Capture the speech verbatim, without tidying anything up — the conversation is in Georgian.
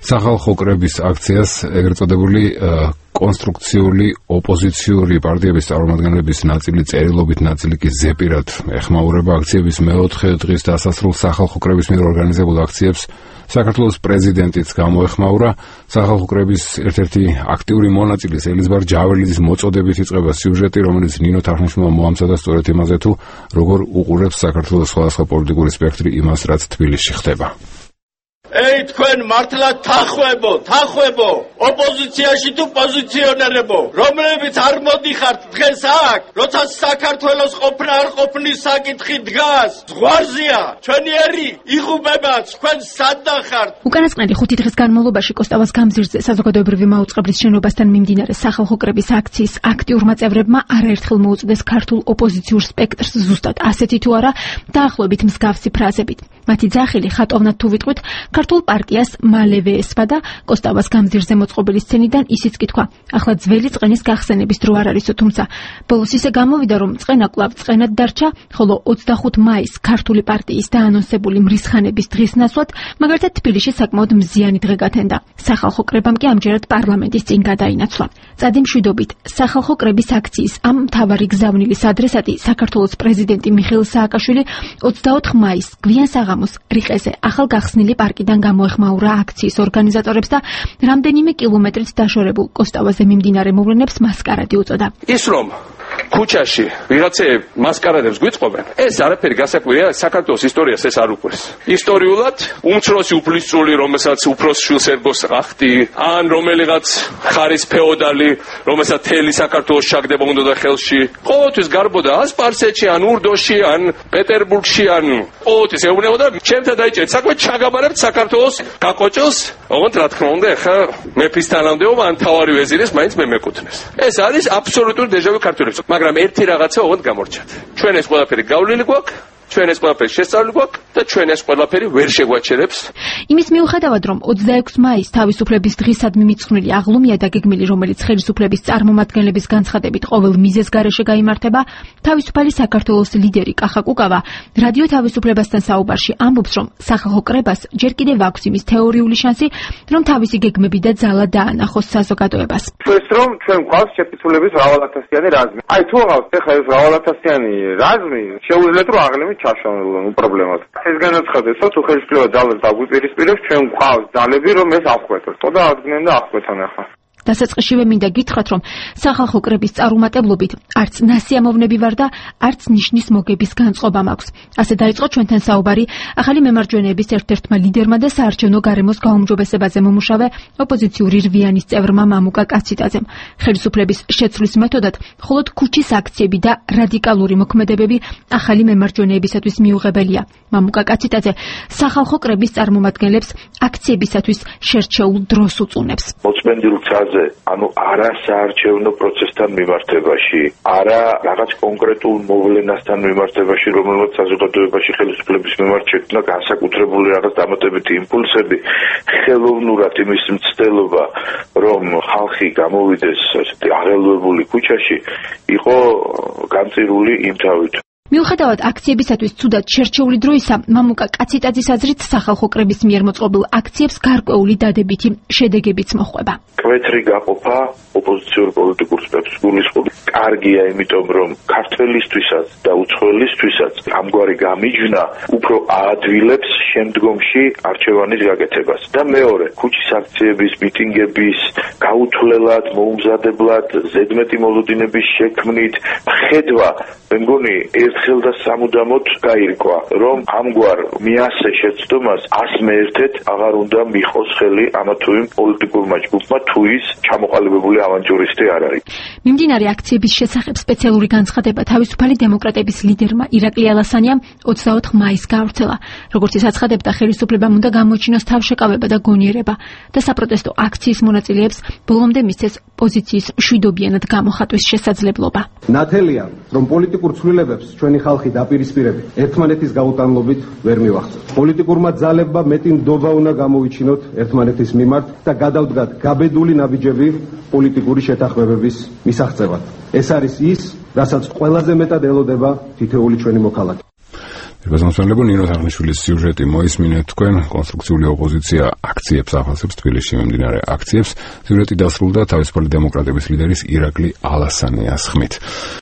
სახალხო კრების აქციას ეგრეთ წოდებული კონსტრუქციული ოპოზიციური პარტიების წარმომადგენლების ნაწილი წერილობით, ნაწილი კი ზეპირად ეხმაურება აქციების მეოთხე დღის დასასრულს. სახალხო კრების მიერ ორგანიზებულ აქციებს საქართველოს პრეზიდენტიც გამოეხმაურა. სახალხო კრების ერთ-ერთი აქტიური მონაწილის ელიზბარ ჯაველიძის მოწოდებით იწყება სიუჟეტი, რომელიც ნინო თარხნიშვილმა მოამზადა სწორედ იმაზე, თუ როგორ უყურებს საქართველოს სხვადასხვა პოლიტიკური სპექტრი იმას, რაც თბილისში ხდება. Ei, თქვენ მართლა თახვებო, თახვებო, ოპოზიციაში თუ პოზიციონერებო, რომლებიც არ მოდიხართ დღეს აქ, როცა საქართველოს ყოფნა არ ყოფნის საკითხი დგას, ზღვარზეა, ჩვენი ერი იღუპება, თქვენ სად ნახართ? უკანასკნელი ხუთი დღის განმავლობაში კოსტავას გამზირზე საზოგადოებრივი მაუწყებლის შენობასთან მიმდინარე სახალხო კრების აქციის აქტიურმა წევრებმა არაერთხელ მოუწდეს ქართულ ოპოზიციურ სპექტრს ზუსტად ასეთი თუ არა დაახლოებით მსგავსი ფრაზებით. მათი ძახილი ხატოვნად თუ ვიტყვით ქართულ პარტიას მალევე ესვადა კოსტავას გამზირზე მოწყობილი სცენიდან ისიც კი თქვა, ახლა ძველი წყენის გახსენების დრო არ არისო, თუმცა ბოლოს ისე გამოვიდა, რომ წყენა კვლავ წყენად დარჩა, ხოლო ოცდახუთ მაისს ქართული პარტიის დაანონსებული მრისხანების დღის ნაცვლად მაგალითად თბილისში საკმაოდ მზიანი დღე გათენდა. სახალხო კრებამ კი ამჯერად პარლამენტის წინ გადაინაცვლა. წადი მშვიდობით, სახალხო კრების აქციის ამ მთავარი გზავნილის ადრესატი საქართველოს პრეზიდენტი მიხეილ სააკაშვილი ოცდაოთხ მაისს გვიან საღამოს რიყეზე ახალ გახსნილი პარკიდან გამოეხმაურა აქციის ორგანიზატორებს და რამდენიმე კილომეტრით დაშორებულ კოსტავაზე მიმდინარე მოვლენებს მასკარადი უწოდა. ის რომ ქუჩაში ვიღაცები მასკარადებს გვიწყობენ, ეს არაფერი გასაკვირია საქართველოს ისტორიას ეს არ უყვეს. ისტორიულად უმცროსი უფლისწული, რომელსაც უფროს შვილს ერგოს ახტი, ან რომელიღაც ხარის ფეოდალი, რომელსაც თელი საქართველოს შაგდება უნდა ხელში, ყოველთვის გარბოდა ან სპარსეთში, ან ურდოში, ან პეტერბურგში, ან ყოველთვის ეუბნებოდა, ჩემთან დაიჭერეთ საქმე, ჩაგაბარებთ საქართველოს გაყოჭილს, ოღონდ რა თქმა უნდა, ახლა მეფის თანამდებობა ან თავარი ვეზირის მაინც მე მეკუთვნეს. ეს არის აბსოლუტური დეჟავუ ქართველებს. მაგრამ ერთი რაღაცა ოღონდ გამორჩათ. ჩვენ ეს ყველაფერი გავლილი გვაქვს, ჩვენ ეს ყველაფერი შესწავლილი გვაქვს და ჩვენ ეს ყველაფერი ვერ შეგვაჩერებს. იმის მიუხედავად, რომ ოცდაექვსი მაისს თავისუფლების დღისადმი მიძღვნილი აღლუმია დაგეგმილი, რომელიც ხელისუფლების წარმომადგენლების განცხადებით ყოველ მიზეზ გარეშე გაიმართება, თავისუფალი საქართველოს ლიდერი კახა კუკავა რადიო თავისუფლებასთან საუბარში ამბობს, რომ სახალხო კრებას ჯერ კიდევ აქვს იმის თეორიული შანსი, რომ თავისი გეგმები და ძალა დაანახოს საზოგადოებას. ეს რომ ჩვენ გვყავს შეფიცულების მრავალათასიანი რაზმი. აი თუ აღავს ეხლა ეს მრავალათასიანი რაზმი, შეუძლიათ რომ აღლემი ჩაშონილო პრობლემას. ეს განაცხადეს, თუ ხელისუფლება ძალებს დაგვიპირისპირებს, ჩვენ გვყავს ძალები, რომ ეს აღკვეთოს. ხოდა აღდგნენ და აღკვეთან ახლა. დასაწყისშივე მინდა გითხრათ, რომ სახალხო კრების წარუმატებლობით არც ნასიამოვნები ვარ და არც ნიშნის მოგების განწყობა მაქვს. ასე დაიწყო ჩვენთან საუბარი ახალი მემარჯვენეების ერთ-ერთმა ლიდერმა და საარჩევნო გარემოს გაუმჯობესებაზე მომუშავე ოპოზიციური რვიანის წევრმა მამუკა კაციტაძემ. ხელისუფლების შეცვლის მეთოდად მხოლოდ ქუჩის აქციები და რადიკალური მოქმედებები ახალი მემარჯვენეებისათვის მიუღებელია. მამუკა კაციტაძე სახალხო კრების წარმომადგენლებს აქციებისათვის შერჩეულ დროს უწუნებს. მოწმენდილ ცაზე ანუ არა საარჩევნო პროცესთან მიმართებაში, არა რაღაც კონკრეტულ მოვლენასთან მიმართებაში, რომელსაც საზოგადოებაში ხელისუფლების მიმართ შექმნა განსაკუთრებული რაღაც დამატებითი იმპულსები, ხელოვნურად იმის მცდელობა, რომ ხალხი გამოვიდეს ასეთი აღელვებული ქუჩაში, იყო განწირული იმ თავით. მიუხედავად აქციებისათვის ცუდად შერჩეული დროისა, მამუკა კაციტაძის აზრით სახალხო კრების მიერ მოწყობილ აქციებს გარკვეული დადებითი შედეგებიც მოჰყვება. კვეთრი გაყოფა ოპოზიციურ პოლიტიკურ სპექტრს გულისხმობს. კარგია, იმიტომ რომ ქართველისთვისაც და უცხოელისთვისაც ამგვარი გამიჯვნა უფრო აადვილებს შემდგომში არჩევანის გაკეთებას. და მეორე, ქუჩის აქციების, მიტინგების გაუთვლელად, მოუმზადებლად, ზედმეტი მოლოდინების შექმნით ხედვა, მე მგონი ერთხელ და სამუდამოდ გაირკვა, რომ ამგვარ მიასე შეცდომას ასმე ერთად აღარ უნდა მიხოს ხელი ამა თუ იმ პოლიტიკურმა ჯგუფმა, თუ ის ჩამოყალიბებული ავანტურისტი არ არის. მიმდინარე აქციების შესახებ სპეციალური განცხადება თავისუფალი დემოკრატების ლიდერმა ირაკლი ალასანიამ ოცდაოთხ მაისს გაავრცელა. როგორც ის აცხადებდა, ხელისუფლებამ უნდა გამოიჩინოს თავშეკავება და გონიერება და საპროტესტო აქციის მონაწილეებს ბოლომდე მისცეს პოზიციის მშვიდობიანად გამოხატვის შესაძლებლობა. ნათელია, რომ პოლიტიკურ ცვლილებებს ჩვენი ხალხი დაპირისპირებით ერთმანეთის გაუტანლობით ვერ მივახცევთ. პოლიტიკურმა ძალებმა მეტი ნდობა უნდა გამოვიჩინოთ ერთმანეთის მიმართ და გადავდგათ გაბედული ნაბიჯები პოლიტიკური შეთანხმებების მისაღწევად. ეს არის ის, რასაც ყველაზე მეტად ელოდება თითოეული ჩვენი მოქალაქე. Პირბაზანსვენლებო ნინო თარხნიშვილის სიუჟეტი მოისმინეთ თქვენ, კონსტრუქციული ოპოზიცია აქციებს ახასებს თბილისში მიმდინარე აქციებს. სიუჟეტი დასრულდა თავისუფალი დემოკრატების ლიდერის ირაკლი ალასანიას ხმით.